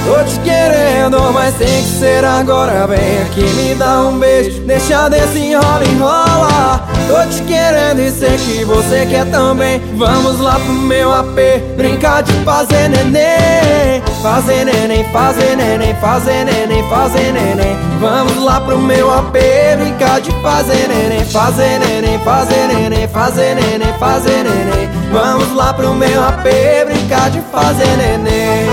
Tô te querendo, mas tem que ser agora. Vem aqui, me dá um beijo, deixa desse enrola. Tô te querendo e sei que você quer também. Vamos lá pro meu AP, brincar de fazer neném. Fazer neném, fazer neném, fazer neném, fazer neném. Vamos lá pro meu AP, brincar de fazer neném. Fazer neném, fazer neném, fazer neném, fazer neném. Vamos lá pro meu AP, brincar de fazer neném.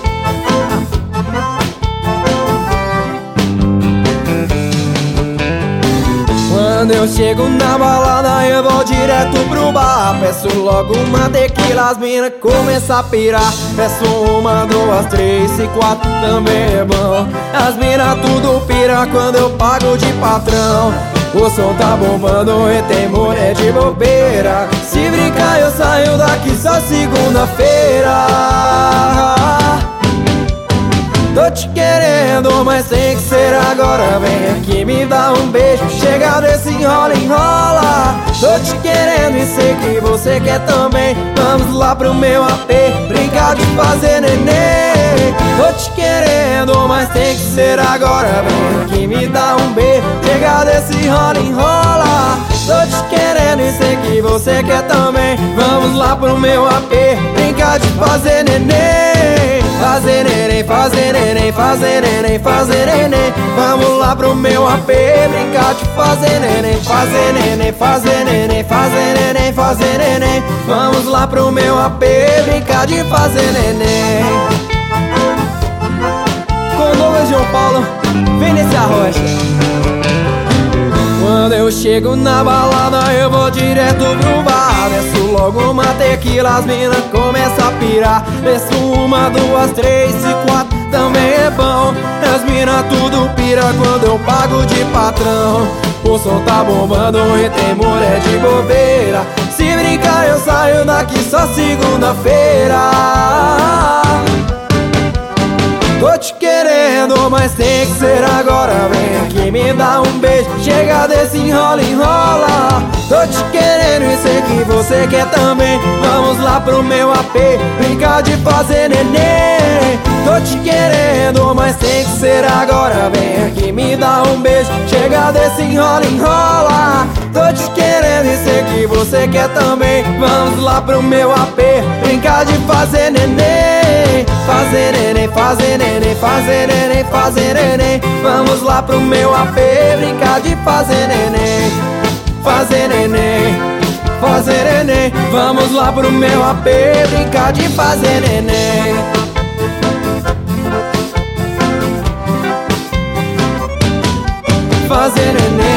Quando eu chego na balada eu vou direto pro bar. Peço logo uma tequila, as mina começam a pirar. Peço uma, duas, três e quatro, também é bom. As mina tudo pira quando eu pago de patrão. O som tá bombando e tem mulher de bobeira. Se brincar eu saio daqui só segunda-feira. Tô te querendo, mas tem que ser agora. Vem aqui, me dá um beijo, chega desse enrola. Tô te querendo e sei que você quer também. Vamos lá pro meu AP, brincar de fazer neném. Tô te querendo, mas tem que ser agora. Vem aqui, me dá um beijo, chega desse enrola. Tô te querendo e sei que você quer também. Vamos lá pro meu AP, brincar de fazer neném. Fazer neném, fazer neném, fazer neném, fazer neném. Vamos lá pro meu AP, brincar de fazer neném. Fazer neném, fazer neném, fazer neném, fazer neném. Vamos lá pro meu AP, brincar de fazer neném. Com Douglas João Paulo, vem nesse arrocha. Quando eu chego na balada eu vou direto pro bar. Desço logo uma tequila, as mina começam a pirar. Desço uma, duas, três e quatro, também é bom. As mina tudo pira quando eu pago de patrão. O som tá bombando e tem mulher de bobeira. Se brincar eu saio daqui só segunda-feira. Tô te querendo, mas tem que ser agora. Vem aqui, me dá um beijo, chega desse enrola. Tô te querendo e sei que você quer também. Vamos lá pro meu AP, brincar de fazer neném. Tô te querendo, mas tem que ser agora. Vem aqui, me dá um beijo, chega desse enrola. Tô te querendo e sei que você quer também. Vamos lá pro meu AP, brincar de fazer neném. Fazer neném, fazer neném, fazer neném, fazer neném. Vamos lá pro meu AP, brincar de fazer neném. Fazer neném, fazer neném. Vamos lá pro meu AP, brincar de fazer neném. Fazer neném.